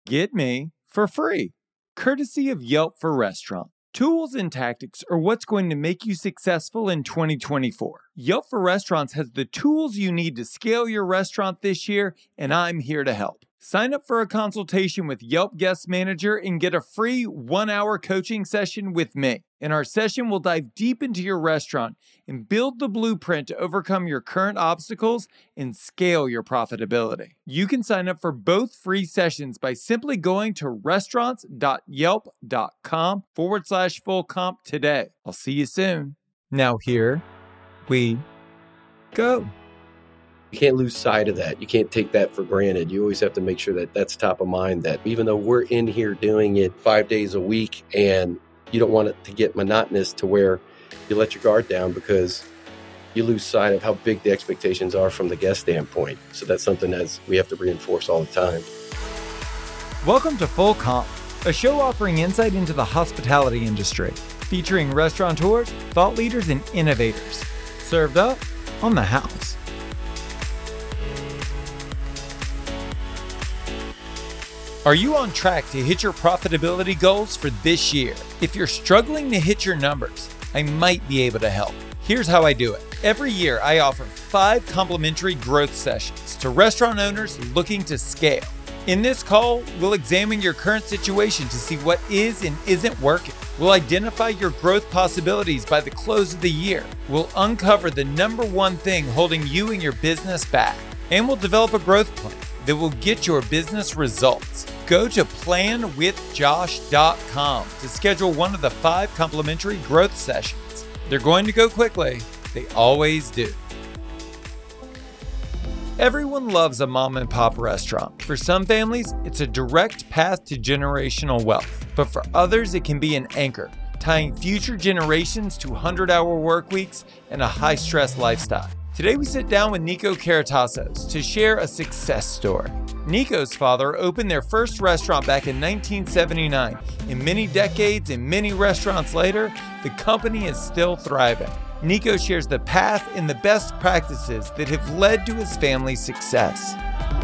Get me for free, courtesy of Yelp for Restaurant. Tools and tactics are what's going to make you successful in 2024. Yelp for Restaurants has the tools you need to scale your restaurant this year, and I'm here to help. Sign up for a consultation with Yelp Guest Manager and get a free 1-hour coaching session with me. In our session, we'll dive deep into your restaurant and build the blueprint to overcome your current obstacles and scale your profitability. You can sign up for both free sessions by simply going to restaurants.yelp.com/full comp today. I'll see you soon. Now here we go. You can't lose sight of that. You can't take that for granted. You always have to make sure that that's top of mind, that even though we're in here doing it 5 days a week and you don't want it to get monotonous to where you let your guard down because you lose sight of how big the expectations are from the guest standpoint. So that's something that we have to reinforce all the time. Welcome to Full Comp, a show offering insight into the hospitality industry, featuring restaurateurs, thought leaders, and innovators. Served up on the house. Are you on track to hit your profitability goals for this year? If you're struggling to hit your numbers, I might be able to help. Here's how I do it. Every year, I offer 5 complimentary growth sessions to restaurant owners looking to scale. In this call, we'll examine your current situation to see what is and isn't working. We'll identify your growth possibilities by the close of the year. We'll uncover the number one thing holding you and your business back. And we'll develop a growth plan that will get your business results. Go to planwithjosh.com to schedule one of the 5 complimentary growth sessions. They're going to go quickly. They always do. Everyone loves a mom and pop restaurant. For some families, it's a direct path to generational wealth. But for others, it can be an anchor, tying future generations to 100-hour work weeks and a high-stress lifestyle. Today, we sit down with Nico Karatassos to share a success story. Nico's father opened their first restaurant back in 1979. In many decades and many restaurants later, the company is still thriving. Nico shares the path and the best practices that have led to his family's success.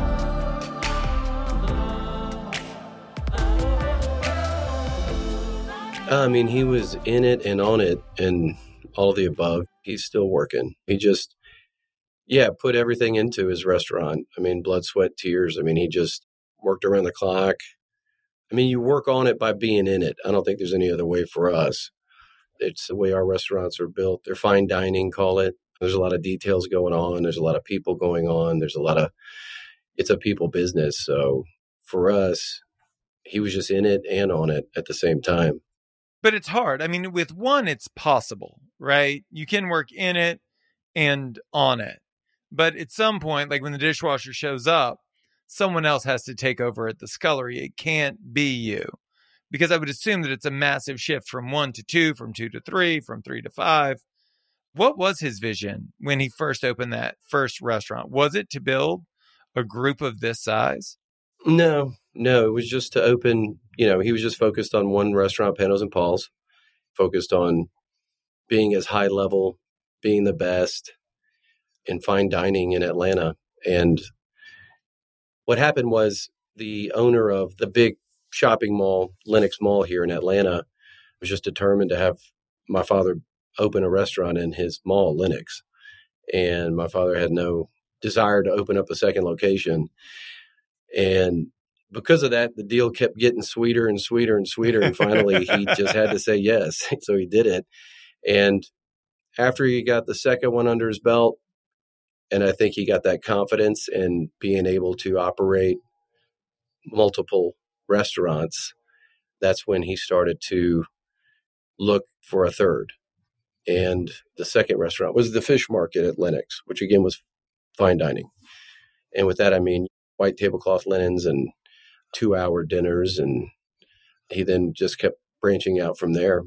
He was in it and on it and all of the above. He's still working. He just put everything into his restaurant. Blood, sweat, tears. He just worked around the clock. You work on it by being in it. I don't think there's any other way for us. It's the way our restaurants are built. They're fine dining, call it. There's a lot of details going on. There's a lot of people going on. It's a people business. So for us, he was just in it and on it at the same time. But it's hard. With one, it's possible, right? You can work in it and on it. But at some point, like when the dishwasher shows up, someone else has to take over at the scullery. It can't be you. Because I would assume that it's a massive shift from 1 to 2, from 2 to 3, from 3 to 5. What was his vision when he first opened that first restaurant? Was it to build a group of this size? No, it was just to open, he was just focused on one restaurant, Panos and Paul's, focused on being as high level, being the best in fine dining in Atlanta. And what happened was the owner of the big shopping mall, Lenox Mall here in Atlanta, was just determined to have my father open a restaurant in his mall, Lenox. And my father had no desire to open up a second location. And because of that, the deal kept getting sweeter and sweeter and sweeter. And finally, he just had to say yes. So he did it. And after he got the second one under his belt, and I think he got that confidence in being able to operate multiple restaurants, that's when he started to look for a third. And the second restaurant was the Fish Market at Lenox, which again was fine dining. And with that, white tablecloth linens and 2-hour dinners. And he then just kept branching out from there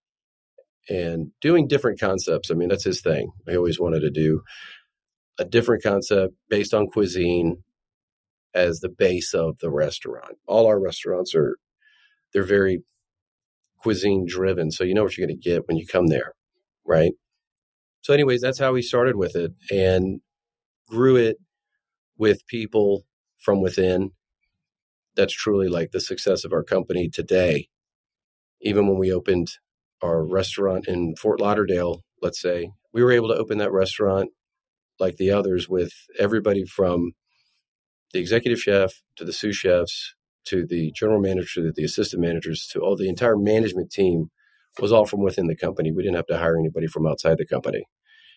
and doing different concepts. That's his thing. He always wanted to do a different concept based on cuisine as the base of the restaurant. All our restaurants they're very cuisine driven. So you know what you're going to get when you come there, right? So anyways, that's how we started with it and grew it with people from within that's truly like the success of our company today. Even when we opened our restaurant in Fort Lauderdale, let's say, we were able to open that restaurant like the others with everybody from the executive chef to the sous chefs to the general manager to the assistant managers to all the entire management team was all from within the company. We didn't have to hire anybody from outside the company.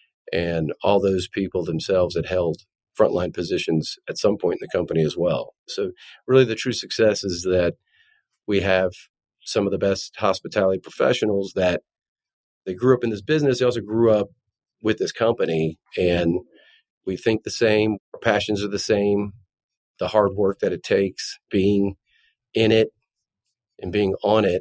And all those people themselves had held frontline positions at some point in the company as well. So really the true success is that we have some of the best hospitality professionals that they grew up in this business. They also grew up with this company, and we think the same. Our passions are the same. The hard work that it takes being in it and being on it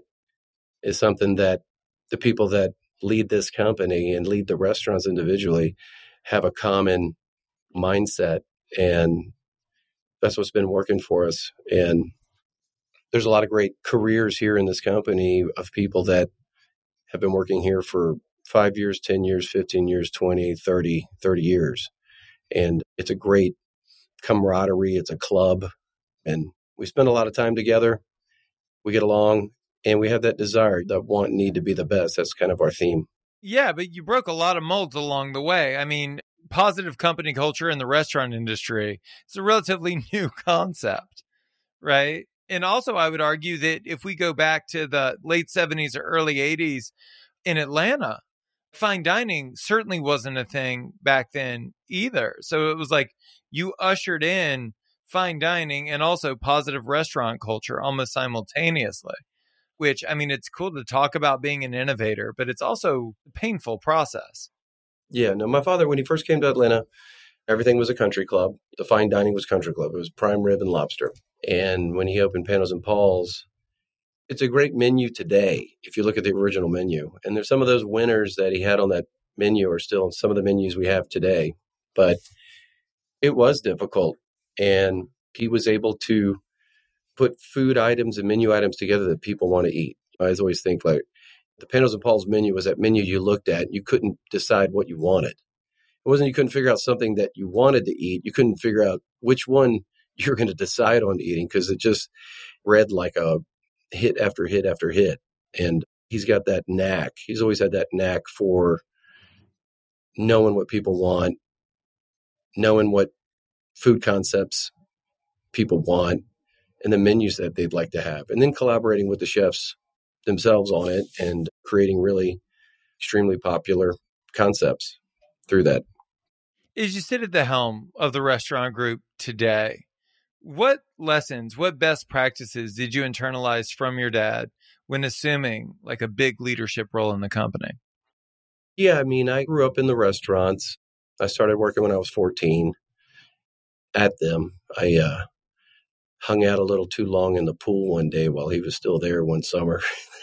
is something that the people that lead this company and lead the restaurants individually have a common mindset. And that's what's been working for us. And there's a lot of great careers here in this company of people that have been working here for 5 years, 10 years, 15 years, 20, 30 years. And it's a great camaraderie. It's a club. And we spend a lot of time together. We get along and we have that desire, that want, need to be the best. That's kind of our theme. Yeah, but you broke a lot of molds along the way. I mean, positive company culture in the restaurant industry, it's a relatively new concept, right? And also, I would argue that if we go back to the late 70s or early 80s in Atlanta, fine dining certainly wasn't a thing back then either. So it was like you ushered in fine dining and also positive restaurant culture almost simultaneously, which, I mean, it's cool to talk about being an innovator, but it's also a painful process. Yeah, no, my father, when he first came to Atlanta, everything was a country club. The fine dining was country club. It was prime rib and lobster. And when he opened Panos and Paul's, it's a great menu today if you look at the original menu. And there's some of those winners that he had on that menu are still in some of the menus we have today. But it was difficult. And he was able to put food items and menu items together that people want to eat. I always think like the Panos and Paul's menu was that menu you looked at, you couldn't decide what you wanted. It wasn't you couldn't figure out something that you wanted to eat. You couldn't figure out which one you're going to decide on eating because it just read like a hit after hit after hit. And he's got that knack. He's always had that knack for knowing what people want, knowing what food concepts people want, and the menus that they'd like to have, and then collaborating with the chefs themselves on it and creating really extremely popular concepts through that. As you sit at the helm of the restaurant group today, what lessons, what best practices did you internalize from your dad when assuming like a big leadership role in the company? Yeah, I mean, I grew up in the restaurants. I started working when I was 14 at them. I hung out a little too long in the pool one day while he was still there one summer.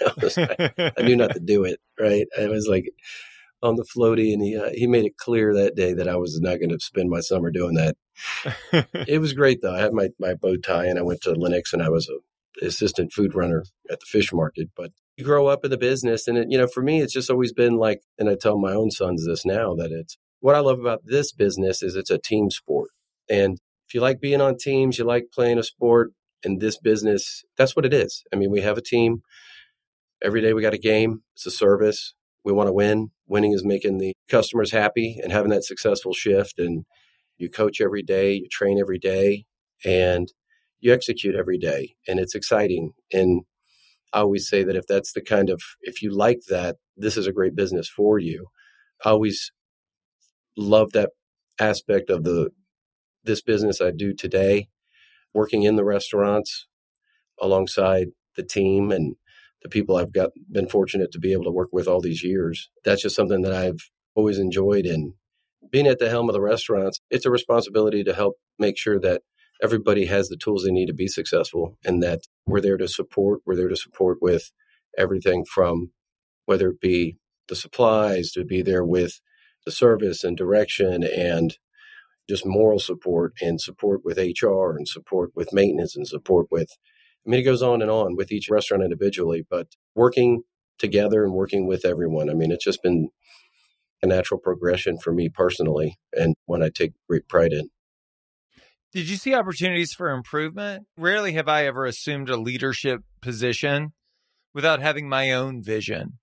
I knew not to do it, right? I was like on the floaty, and he made it clear that day that I was not going to spend my summer doing that. It was great, though. I had my bow tie, and I went to Lenox, and I was an assistant food runner at the fish market. But you grow up in the business, and for me, it's just always been like, and I tell my own sons this now, that it's what I love about this business is it's a team sport. And if you like being on teams, you like playing a sport in this business, that's what it is. I mean, we have a team. Every day we got a game. It's a service. We want to win. Winning is making the customers happy and having that successful shift. And you coach every day, you train every day, and you execute every day. And it's exciting. And I always say that if you like that, this is a great business for you. I always love that aspect of this business I do today, working in the restaurants alongside the team and the people I've been fortunate to be able to work with all these years. That's just something that I've always enjoyed. And being at the helm of the restaurants, it's a responsibility to help make sure that everybody has the tools they need to be successful, and that we're there to support. We're there to support with everything from whether it be the supplies, to be there with the service and direction and just moral support and support with HR and support with maintenance and support with, it goes on and on with each restaurant individually, but working together and working with everyone. It's just been a natural progression for me personally, and one I take great pride in. Did you see opportunities for improvement? Rarely have I ever assumed a leadership position without having my own vision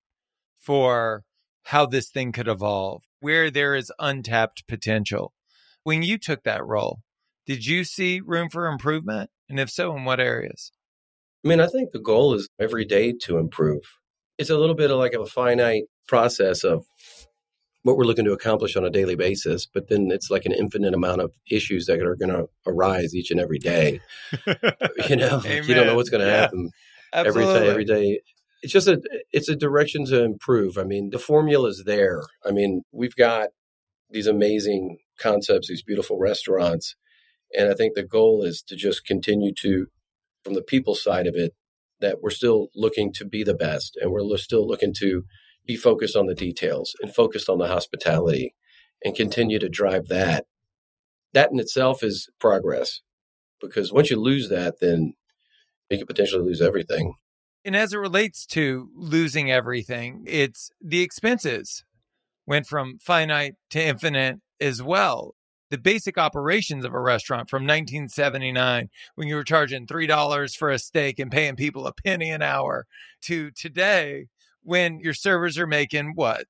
for how this thing could evolve, where there is untapped potential. When you took that role, did you see room for improvement? And if so, in what areas? I mean, I think the goal is every day to improve. It's a little bit of like a finite process of what we're looking to accomplish on a daily basis, but then it's like an infinite amount of issues that are going to arise each and every day. You know, you don't know what's going to happen every day. It's just it's a direction to improve. I mean, the formula is there. I mean, we've got these amazing concepts, these beautiful restaurants. And I think the goal is to just continue to, from the people side of it, that we're still looking to be the best. And we're still looking to be focused on the details and focused on the hospitality and continue to drive that. That in itself is progress, because once you lose that, then you could potentially lose everything. And as it relates to losing everything, it's the expenses went from finite to infinite as well. The basic operations of a restaurant from 1979, when you were charging $3 for a steak and paying people a penny an hour, to today, when your servers are making, what,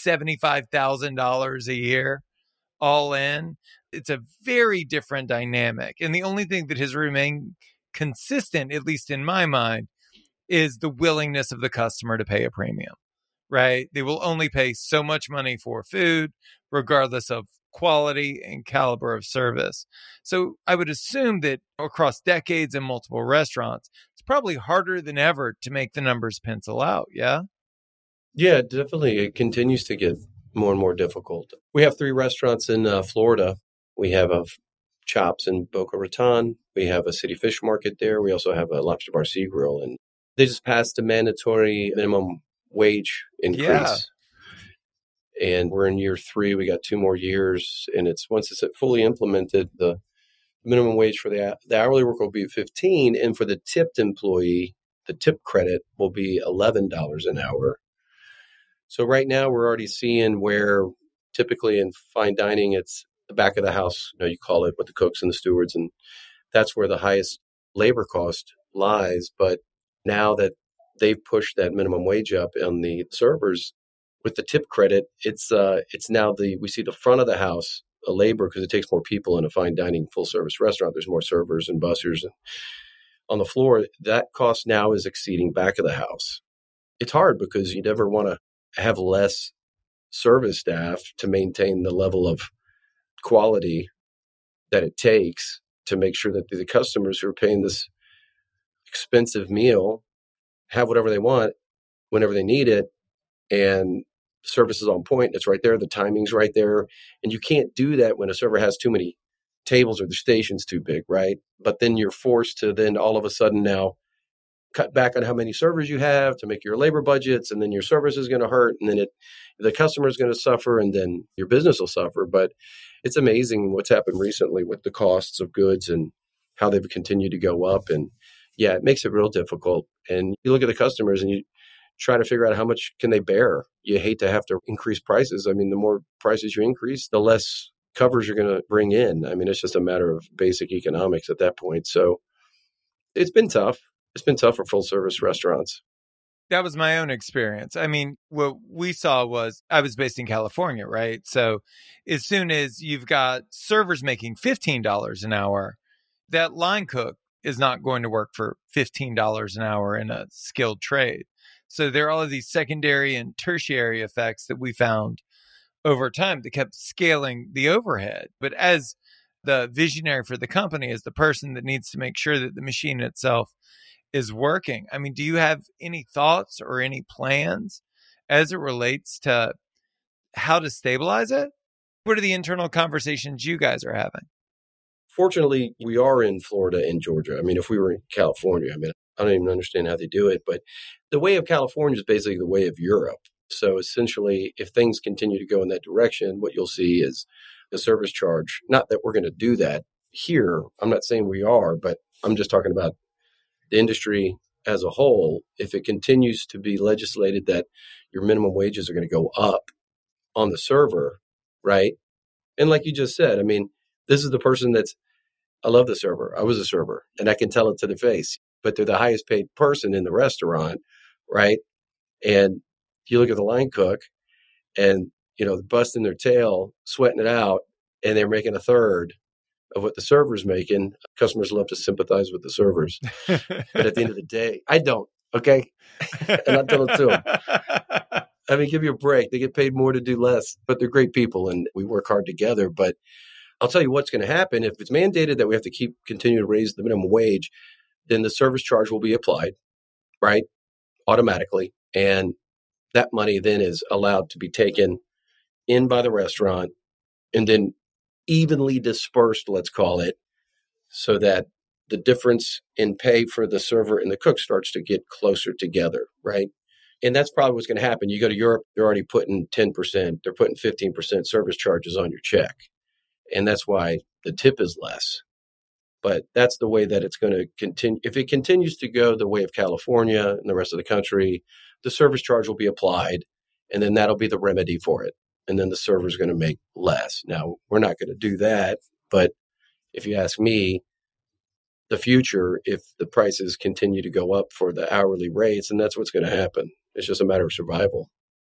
$75,000 a year all in. It's a very different dynamic. And the only thing that has remained consistent, at least in my mind, is the willingness of the customer to pay a premium, right? They will only pay so much money for food, regardless of quality and caliber of service. So I would assume that across decades and multiple restaurants, it's probably harder than ever to make the numbers pencil out. Yeah. Yeah, definitely. It continues to get more and more difficult. We have 3 restaurants in Florida. We have a Chops in Boca Raton. We have a City Fish Market there. We also have a Lobster Bar Sea Grill. And they just passed a mandatory minimum wage increase. Yeah. And we're in year 3. We got 2 more years. And once it's fully implemented, the minimum wage for the hourly worker will be $15. And for the tipped employee, the tip credit will be $11 an hour. So right now we're already seeing where typically in fine dining, it's the back of the house, you call it, with the cooks and the stewards. And that's where the highest labor cost lies. But now that they've pushed that minimum wage up on the servers with the tip credit, it's now we see the front of the house, a labor, because it takes more people in a fine dining full service restaurant. There's more servers and bussers on the floor. That cost now is exceeding back of the house. It's hard because you never want to have less service staff to maintain the level of quality that it takes to make sure that the customers who are paying this expensive meal have whatever they want whenever they need it, and the service is on point. It's right there. The timing's right there. And you can't do that when a server has too many tables or the station's too big, right? But then you're forced to then all of a sudden now cut back on how many servers you have to make your labor budgets, and then your service is going to hurt, and then the customer is going to suffer, and then your business will suffer. But it's amazing what's happened recently with the costs of goods and how they've continued to go up. And yeah, it makes it real difficult. And you look at the customers and you try to figure out how much can they bear. You hate to have to increase prices. I mean, the more prices you increase, the less covers you're going to bring in. I mean, it's just a matter of basic economics at that point. So it's been tough. It's been tough for full service restaurants. That was my own experience. I mean, what we saw was, I was based in California, right? So as soon as you've got servers making $15 an hour, that line cook is not going to work for $15 an hour in a skilled trade. So there are all of these secondary and tertiary effects that we found over time that kept scaling the overhead. But as the visionary for the company, as the person that needs to make sure that the machine itself is working, I mean, do you have any thoughts or any plans as it relates to how to stabilize it? What are the internal conversations you guys are having? Fortunately, we are in Florida and Georgia. I mean, if we were in California, I mean, I don't even understand how they do it, but the way of California is basically the way of Europe. So essentially, if things continue to go in that direction, what you'll see is the service charge. Not that we're going to do that here. I'm not saying we are, but I'm just talking about the industry as a whole. If it continues to be legislated that your minimum wages are going to go up on the server, right? And like you just said, I mean, this is the person that's I love the server. I was a server and I can tell it to the face, but they're the highest paid person in the restaurant, right? And you look at the line cook and, they're busting their tail, sweating it out, and they're making a third of what the server's making. Customers love to sympathize with the servers. But at the end of the day, I don't, okay? And I tell it to them. I mean, give you a break. They get paid more to do less, but they're great people and we work hard together. But I'll tell you what's going to happen. If it's mandated that we have to continue to raise the minimum wage, then the service charge will be applied, right? Automatically. And that money then is allowed to be taken in by the restaurant and then evenly dispersed, let's call it, so that the difference in pay for the server and the cook starts to get closer together, right? And that's probably what's going to happen. You go to Europe, they're already putting 10%, they're putting 15% service charges on your check. And that's why the tip is less. But that's the way that it's going to continue. If it continues to go the way of California and the rest of the country, the service charge will be applied, and then that'll be the remedy for it. And then the server's going to make less. Now, we're not going to do that. But if you ask me, the future, if the prices continue to go up for the hourly rates, and that's what's going to happen. It's just a matter of survival.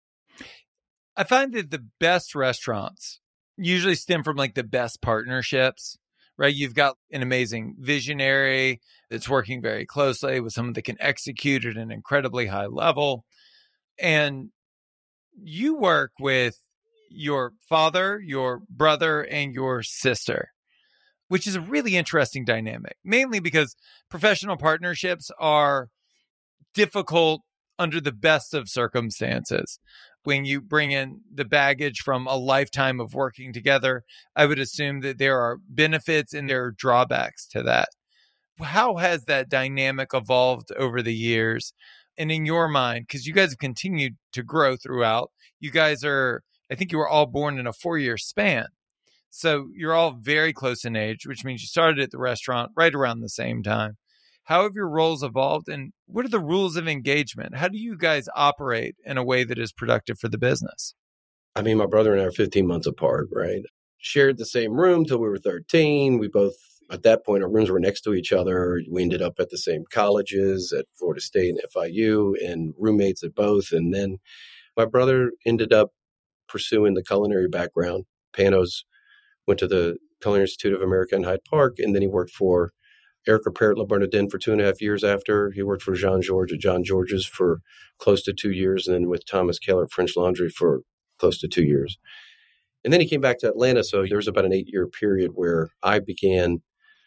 I find that the best restaurants usually stem from like the best partnerships, right? You've got an amazing visionary that's working very closely with someone that can execute at an incredibly high level. And you work with your father, your brother, and your sister, which is a really interesting dynamic, mainly because professional partnerships are difficult under the best of circumstances. When you bring in the baggage from a lifetime of working together, I would assume that there are benefits and there are drawbacks to that. How has that dynamic evolved over the years? And in your mind, because you guys have continued to grow throughout, you guys are, I think you were all born in a 4-year span. So you're all very close in age, which means you started at the restaurant right around the same time. How have your roles evolved and what are the rules of engagement? How do you guys operate in a way that is productive for the business? I mean, my brother and I are 15 months apart, right? Shared the same room till we were 13. We both, at that point, our rooms were next to each other. We ended up at the same colleges at Florida State and FIU and roommates at both. And then my brother ended up pursuing the culinary background. Panos went to the Culinary Institute of America in Hyde Park, and then he worked for Eric Ripert Le Bernardin for 2.5 years after. He worked for Jean Georges at John George's for close to 2 years, and then with Thomas Keller at French Laundry for close to 2 years. And then he came back to Atlanta, so there was about an 8-year period where I began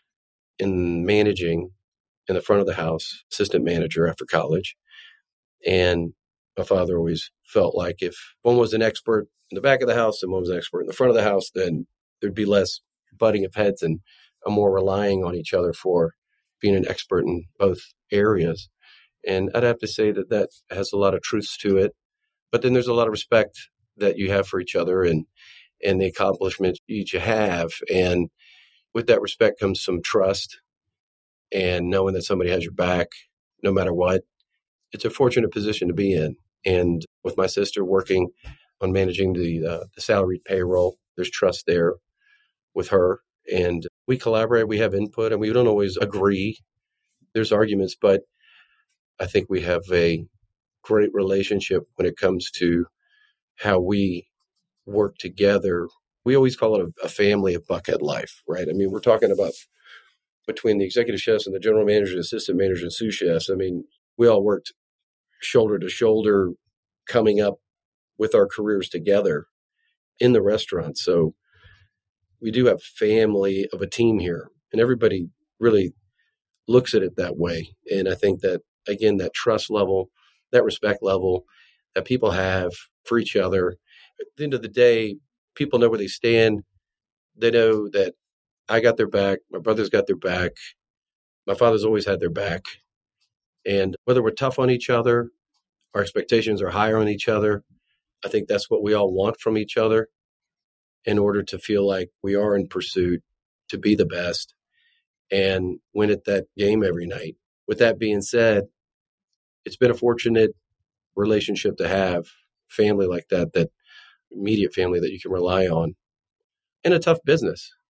in managing in the front of the house, assistant manager after college. And my father always felt like if one was an expert in the back of the house and one was an expert in the front of the house, then there'd be less butting of heads and more relying on each other for being an expert in both areas. And I'd have to say that that has a lot of truths to it. But then there's a lot of respect that you have for each other and the accomplishments you each have. And with that respect comes some trust and knowing that somebody has your back no matter what. It's a fortunate position to be in. And with my sister working on managing the salaried payroll, there's trust there with her. And we collaborate, we have input, and we don't always agree. There's arguments, but I think we have a great relationship when it comes to how we work together. We always call it a family of Buckhead life, right? I mean, we're talking about between the executive chefs and the general manager, assistant manager, and sous chefs. I mean, we all worked shoulder to shoulder coming up with our careers together in the restaurant. So we do have family of a team here, and everybody really looks at it that way. And I think that, again, that trust level, that respect level that people have for each other, at the end of the day, people know where they stand. They know that I got their back. My brother's got their back. My father's always had their back. And whether we're tough on each other, our expectations are higher on each other, I think that's what we all want from each other in order to feel like we are in pursuit to be the best and win at that game every night. With that being said, it's been a fortunate relationship to have, family like that immediate family that you can rely on, in a tough business.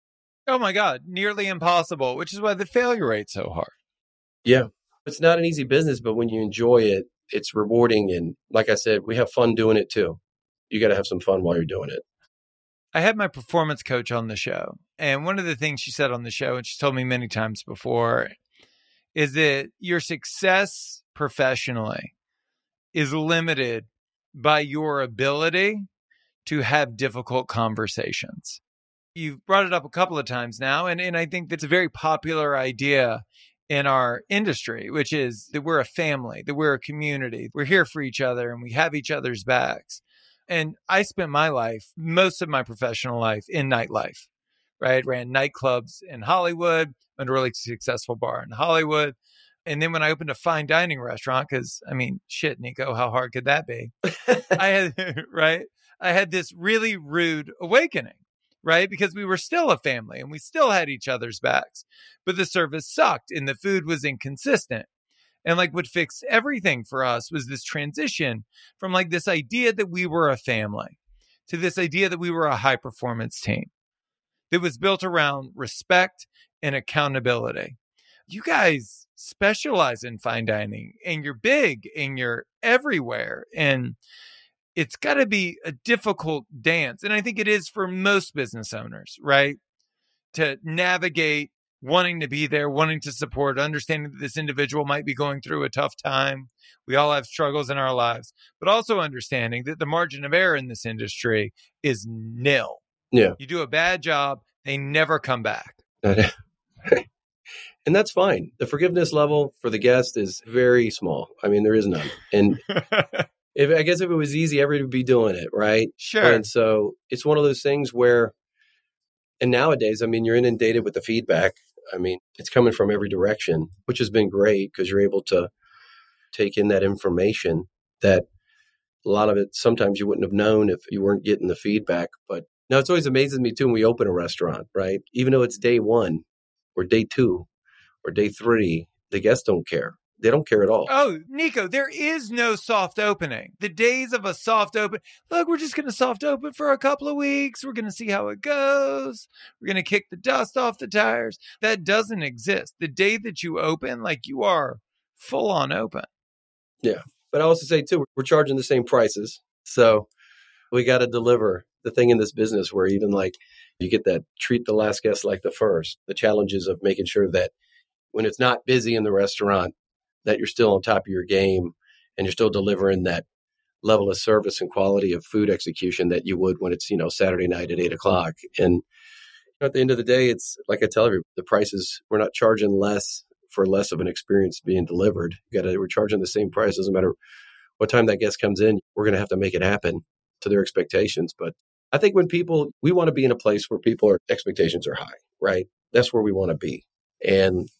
Oh my God, nearly impossible, which is why the failure rate's so hard. Yeah. It's not an easy business, but when you enjoy it, it's rewarding. And like I said, we have fun doing it too. You got to have some fun while you're doing it. I had my performance coach on the show. And one of the things she said on the show, and she's told me many times before, is that your success professionally is limited by your ability to have difficult conversations. You've brought it up a couple of times now, and I think that's a very popular idea in our industry, which is that we're a family, that we're a community, we're here for each other, and we have each other's backs. And I spent my life, most of my professional life, in nightlife, right? Ran nightclubs in Hollywood, owned a really successful bar in Hollywood. And then when I opened a fine dining restaurant, because I mean, shit, Nico, how hard could that be? I had this really rude awakening, right? Because we were still a family and we still had each other's backs, but the service sucked and the food was inconsistent. And like what fixed everything for us was this transition from like this idea that we were a family to this idea that we were a high performance team that was built around respect and accountability. You guys specialize in fine dining and you're big and you're everywhere. And it's got to be a difficult dance. And I think it is for most business owners, right? To navigate wanting to be there, wanting to support, understanding that this individual might be going through a tough time. We all have struggles in our lives, but also understanding that the margin of error in this industry is nil. Yeah. You do a bad job, they never come back. And that's fine. The forgiveness level for the guest is very small. I mean, there is none. And I guess if it was easy, everybody would be doing it, right? Sure. And so it's one of those things where, and nowadays, I mean, you're inundated with the feedback. I mean, it's coming from every direction, which has been great because you're able to take in that information that a lot of it, sometimes you wouldn't have known if you weren't getting the feedback. But no, it's always amazes me too when we open a restaurant, right? Even though it's day 1 or day 2 or day 3, the guests don't care. They don't care at all. Oh, Nico, there is no soft opening. The days of a soft open, look, we're just going to soft open for a couple of weeks. We're going to see how it goes. We're going to kick the dust off the tires. That doesn't exist. The day that you open, like you are full on open. Yeah. But I also say too, we're charging the same prices. So we got to deliver the thing in this business where even like you get that treat the last guest like the first, the challenges of making sure that when it's not busy in the restaurant, that you're still on top of your game and you're still delivering that level of service and quality of food execution that you would when it's, Saturday night at 8:00. And at the end of the day, it's like I tell everybody, the prices, we're not charging less for less of an experience being delivered. We're charging the same price. Doesn't matter what time that guest comes in, we're going to have to make it happen to their expectations. But I think we want to be in a place where expectations are high, right? That's where we want to be. And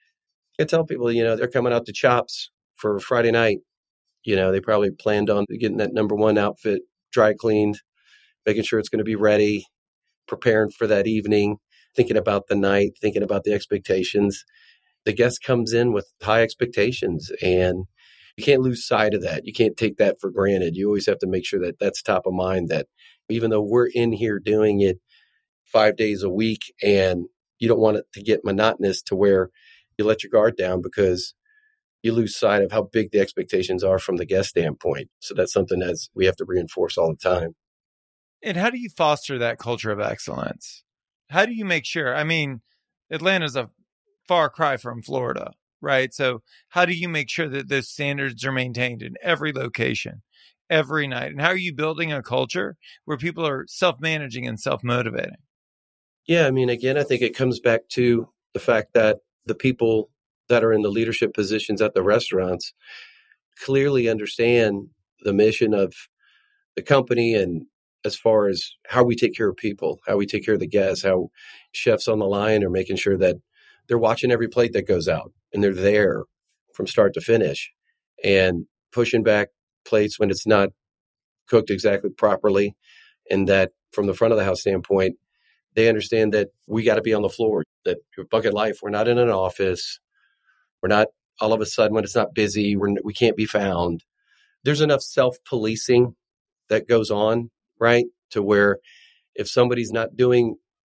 I tell people, they're coming out to Chops for Friday night. They probably planned on getting that number 1 outfit dry cleaned, making sure it's going to be ready, preparing for that evening, thinking about the night, thinking about the expectations. The guest comes in with high expectations and you can't lose sight of that. You can't take that for granted. You always have to make sure that that's top of mind, that even though we're in here doing it 5 days a week and you don't want it to get monotonous to where you let your guard down because you lose sight of how big the expectations are from the guest standpoint. So that's something that we have to reinforce all the time. And how do you foster that culture of excellence? How do you make sure? I mean, Atlanta's a far cry from Florida, right? So how do you make sure that those standards are maintained in every location, every night? And how are you building a culture where people are self-managing and self-motivating? Yeah, I mean, again, I think it comes back to the fact that the people that are in the leadership positions at the restaurants clearly understand the mission of the company, and as far as how we take care of people, how we take care of the guests, how chefs on the line are making sure that they're watching every plate that goes out and they're there from start to finish and pushing back plates when it's not cooked exactly properly. And that from the front of the house standpoint, they understand that we got to be on the floor, that Bucket Life, we're not in an office. We're not all of a sudden when it's not busy, we can't be found. There's enough self-policing that goes on, right? To where if somebody's not doing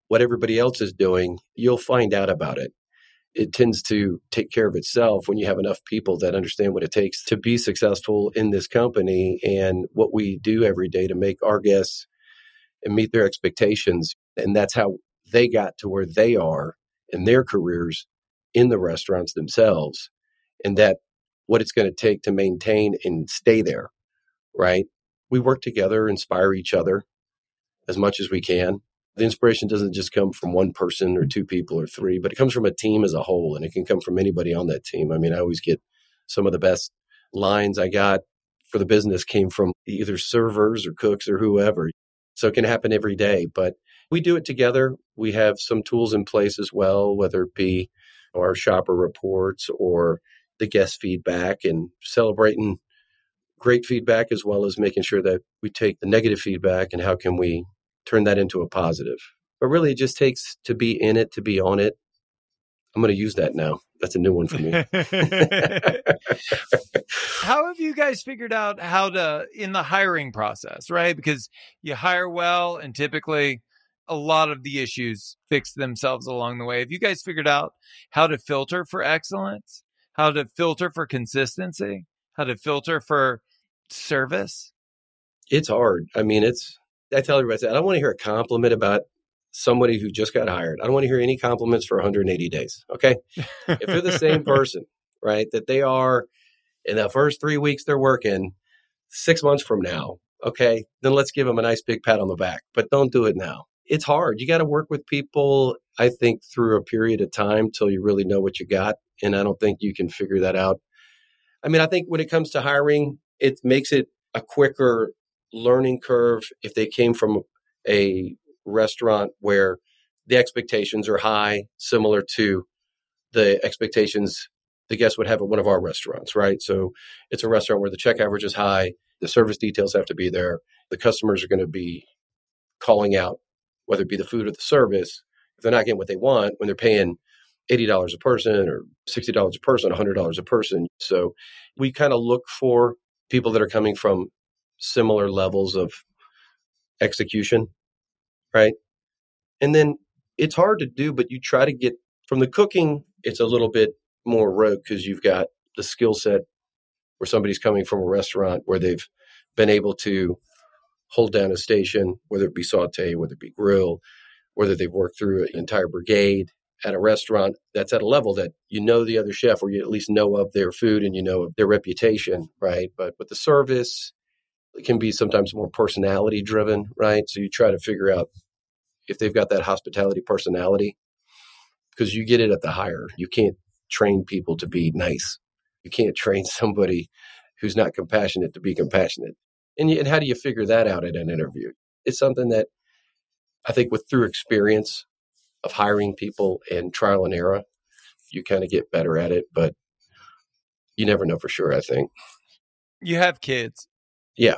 what everybody else is doing, you'll find out about it. It tends to take care of itself when you have enough people that understand what it takes to be successful in this company and what we do every day to make our guests and meet their expectations. And that's how they got to where they are in their careers in the restaurants themselves. And that what it's going to take to maintain and stay there, right? We work together, inspire each other as much as we can. The inspiration doesn't just come from one person or two people or three, but it comes from a team as a whole, and it can come from anybody on that team. I mean, I always get some of the best lines I got for the business came from either servers or cooks or whoever. So it can happen every day, but we do it together. We have some tools in place as well, whether it be our shopper reports or the guest feedback, and celebrating great feedback as well as making sure that we take the negative feedback and how can we turn that into a positive. But really, it just takes to be in it, to be on it. I'm going to use that now. That's a new one for me. How have you guys figured out how to, in the hiring process, right? Because you hire well and typically a lot of the issues fix themselves along the way. Have you guys figured out how to filter for excellence, how to filter for consistency, how to filter for service? It's hard. I mean, I tell everybody, I don't want to hear a compliment about somebody who just got hired. I don't want to hear any compliments for 180 days. Okay. If they're the same person, right, that they are in the first 3 weeks they're working, 6 months from now, okay, then let's give them a nice big pat on the back, but don't do it now. It's hard. You got to work with people, I think, through a period of time till you really know what you got. And I don't think you can figure that out. I mean, I think when it comes to hiring, it makes it a quicker learning curve if they came from a restaurant where the expectations are high, similar to the expectations the guests would have at one of our restaurants, right? So it's a restaurant where the check average is high, the service details have to be there, the customers are going to be calling out, whether it be the food or the service, if they're not getting what they want when they're paying $80 a person or $60 a person, $100 a person. So we kind of look for people that are coming from similar levels of execution, right? And then it's hard to do, but you try to get from the cooking, it's a little bit more rote because you've got the skill set where somebody's coming from a restaurant where they've been able to hold down a station, whether it be saute, whether it be grill, whether they've worked through an entire brigade at a restaurant that's at a level that you know the other chef, or you at least know of their food and you know of their reputation, right? But with the service, it can be sometimes more personality driven, right? So you try to figure out if they've got that hospitality personality, because you get it at the hire. You can't train people to be nice. You can't train somebody who's not compassionate to be compassionate. And how do you figure that out at an interview? It's something that I think through experience of hiring people and trial and error, you kind of get better at it, but you never know for sure, I think. You have kids. Yeah.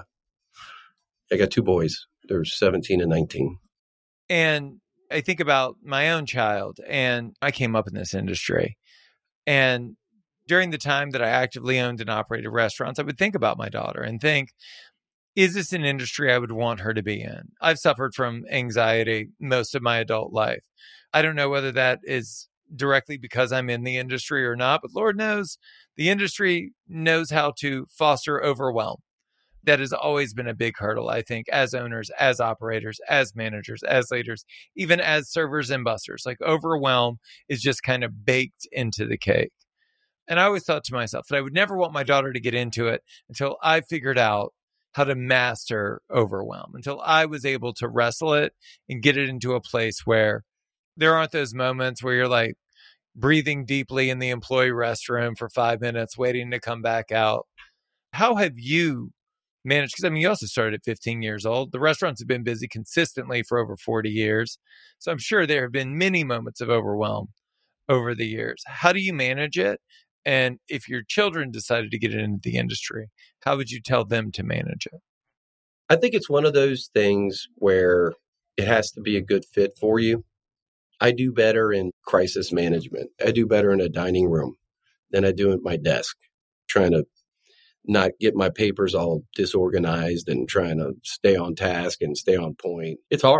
I got 2 boys. They're 17 and 19. And I think about my own child, and I came up in this industry. And during the time that I actively owned and operated restaurants, I would think about my daughter and think, is this an industry I would want her to be in? I've suffered from anxiety most of my adult life. I don't know whether that is directly because I'm in the industry or not, but Lord knows the industry knows how to foster overwhelm. That has always been a big hurdle, I think, as owners, as operators, as managers, as leaders, even as servers and busters. Like overwhelm is just kind of baked into the cake. And I always thought to myself that I would never want my daughter to get into it until I figured out how to master overwhelm, until I was able to wrestle it and get it into a place where there aren't those moments where you're like breathing deeply in the employee restroom for 5 minutes, waiting to come back out. How have you managed? Because I mean, you also started at 15 years old. The restaurants have been busy consistently for over 40 years. So I'm sure there have been many moments of overwhelm over the years. How do you manage it? And if your children decided to get into the industry, how would you tell them to manage it? I think it's one of those things where it has to be a good fit for you. I do better in crisis management. I do better in a dining room than I do at my desk, trying to not get my papers all disorganized and trying to stay on task and stay on point. It's hard.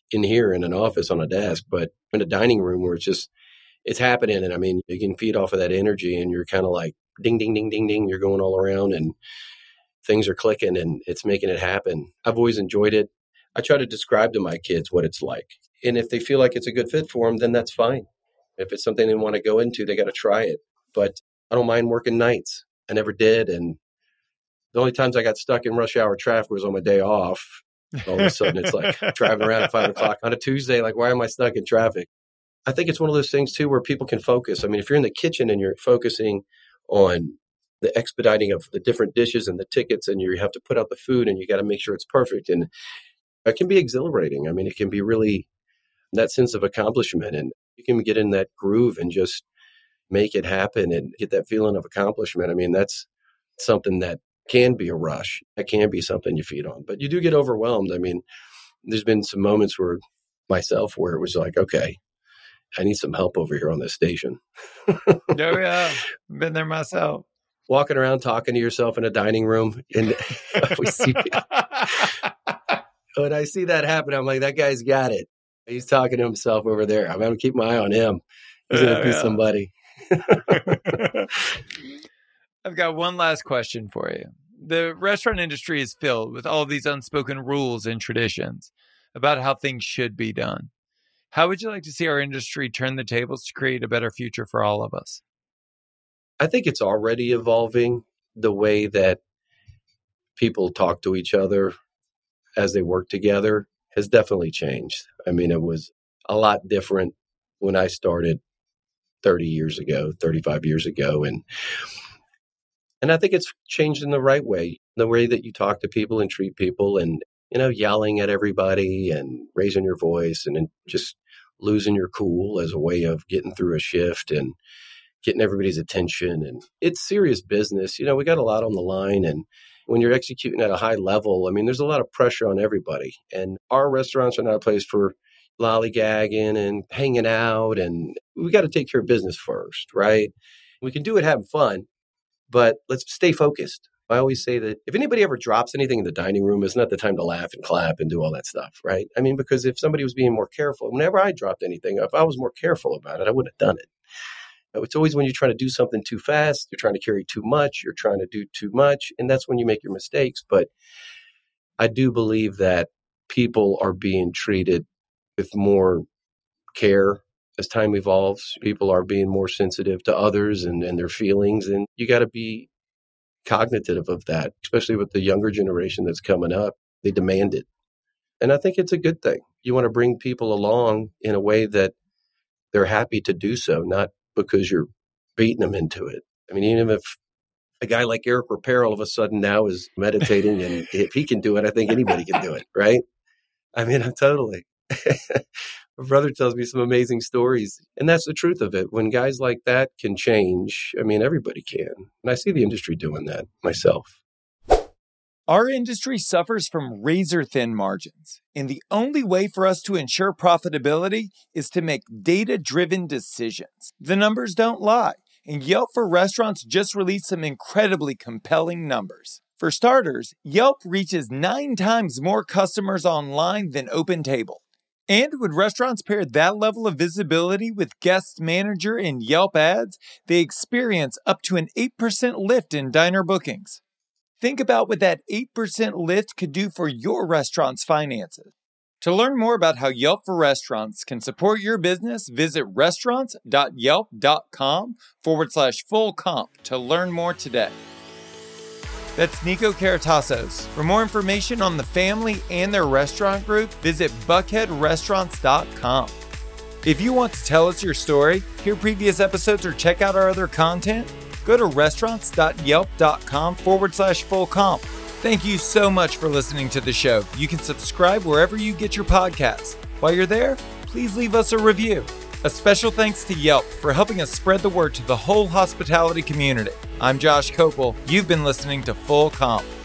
in here in an office on a desk, but in a dining room where it's happening. And I mean, you can feed off of that energy and you're kind of like ding, ding, ding, ding, ding. You're going all around and things are clicking and it's making it happen. I've always enjoyed it. I try to describe to my kids what it's like. And if they feel like it's a good fit for them, then that's fine. If it's something they want to go into, they got to try it. But I don't mind working nights. I never did. And the only times I got stuck in rush hour traffic was on my day off. All of a sudden, it's like driving around at 5 o'clock on a Tuesday. Like, why am I stuck in traffic? I think it's one of those things, too, where people can focus. I mean, if you're in the kitchen and you're focusing on the expediting of the different dishes and the tickets, and you have to put out the food and you got to make sure it's perfect. And it can be exhilarating. I mean, it can be really that sense of accomplishment, and you can get in that groove and just make it happen and get that feeling of accomplishment. I mean, that's something that can be a rush. That can be something you feed on, but you do get overwhelmed. I mean, there's been some moments where it was like, okay, I need some help over here on this station. Oh, yeah. Been there myself. Walking around talking to yourself in a dining room. And when I see that happen, I'm like, that guy's got it. He's talking to himself over there. I'm going to keep my eye on him. He's going to be somebody. I've got one last question for you. The restaurant industry is filled with all these unspoken rules and traditions about how things should be done. How would you like to see our industry turn the tables to create a better future for all of us? I think it's already evolving. The way that people talk to each other as they work together has definitely changed. I mean, it was a lot different when I started 30 years ago, 35 years ago. And I think it's changed in the right way, the way that you talk to people and treat people and, yelling at everybody and raising your voice and just losing your cool as a way of getting through a shift and getting everybody's attention. And it's serious business. We got a lot on the line. And when you're executing at a high level, I mean, there's a lot of pressure on everybody. And our restaurants are not a place for lollygagging and hanging out. And we got to take care of business first, right? We can do it having fun, but let's stay focused. I always say that if anybody ever drops anything in the dining room, it's not the time to laugh and clap and do all that stuff, right? I mean, because if somebody was being more careful, whenever I dropped anything, if I was more careful about it, I wouldn't have done it. It's always when you're trying to do something too fast, you're trying to carry too much, you're trying to do too much, and that's when you make your mistakes. But I do believe that people are being treated with more care as time evolves. People are being more sensitive to others and their feelings, and you got to be cognitive of that, especially with the younger generation that's coming up. They demand it. And I think it's a good thing. You want to bring people along in a way that they're happy to do so, not because you're beating them into it. I mean, even if a guy like Eric Ripert all of a sudden now is meditating, and if he can do it, I think anybody can do it, right? I mean, I'm totally. My brother tells me some amazing stories, and that's the truth of it. When guys like that can change, I mean, everybody can. And I see the industry doing that myself. Our industry suffers from razor-thin margins, and the only way for us to ensure profitability is to make data-driven decisions. The numbers don't lie, and Yelp for Restaurants just released some incredibly compelling numbers. For starters, Yelp reaches 9 times more customers online than OpenTable. And when restaurants pair that level of visibility with Guest Manager and Yelp ads, they experience up to an 8% lift in diner bookings. Think about what that 8% lift could do for your restaurant's finances. To learn more about how Yelp for Restaurants can support your business, visit restaurants.yelp.com/full comp to learn more today. That's Nico Karatassos. For more information on the family and their restaurant group, visit buckheadrestaurants.com. If you want to tell us your story, hear previous episodes, or check out our other content, go to restaurants.yelp.com/full comp. Thank you so much for listening to the show. You can subscribe wherever you get your podcasts. While you're there, please leave us a review. A special thanks to Yelp for helping us spread the word to the whole hospitality community. I'm Josh Kopel. You've been listening to Full Comp.